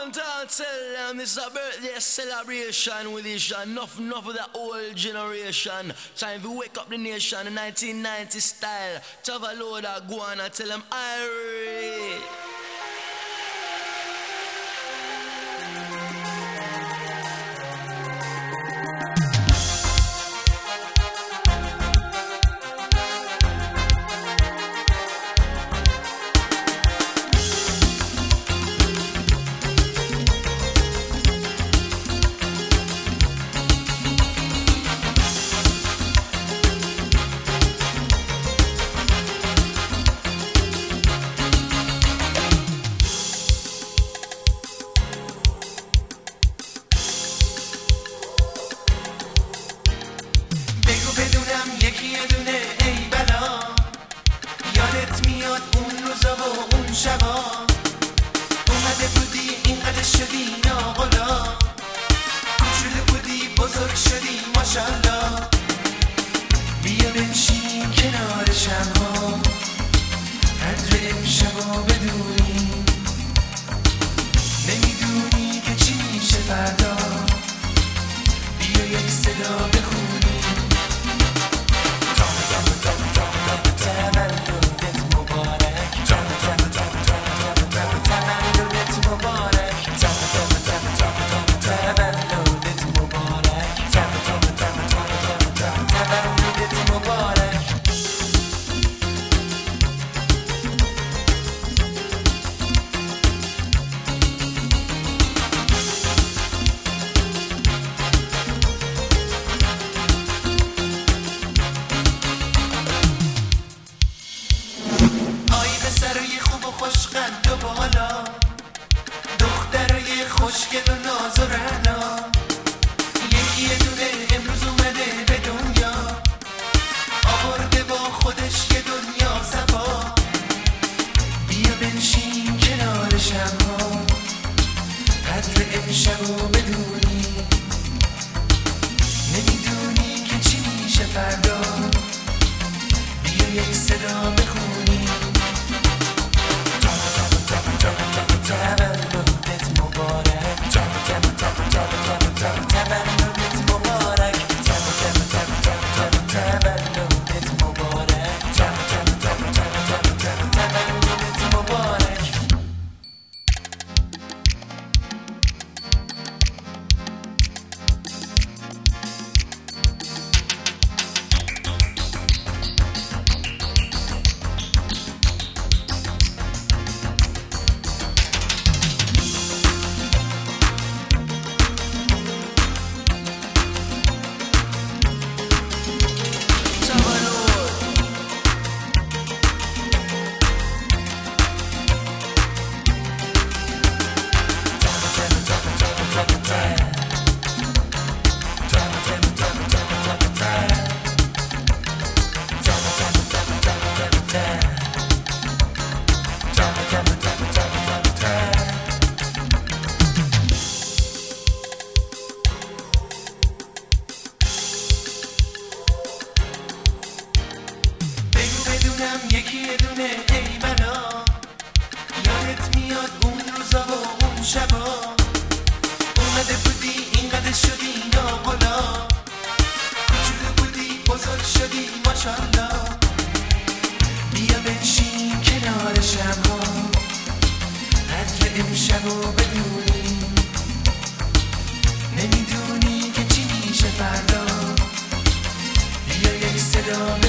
Downtown, tell them it's a birthday celebration with this enough of the old generation. Time to wake up the nation in 1990 style. To have a load of guana, tell them Irie. یکی دونه ای بلا یادت میاد اون روزا و اون شبا اومده بودی اینقدر شدی ناقلا کوچولو بودی بزرگ شدی ماشالله بیا بنشین کنار شمها قدر امشبا بدونی نمیدونی که چی میشه فردا بیا یک صدا بخونی خوشقند و بالا دخترای خوشگل و ناز و رعنا یکی دونه امروز اومده به دنیا آورده با خودش یه دنیا صفا بیا بنشین کنار شمها قدر امشبو بدونی نمیدونی که چی میشه فردا بیا یک صدا بخونی تولدت مبارک تولدت مبارک تولدت مبارک یکی دونه ای بلا یادت میاد اون روزا و اون شبا اومده بودی اینقدر شدی ناقلا کوچولو بودی بزرگ شدی ماشالله بیا بنشین کنار شمها قدر امشبو بدونی نمیدونی که چی میشه فردا بیا یک صدا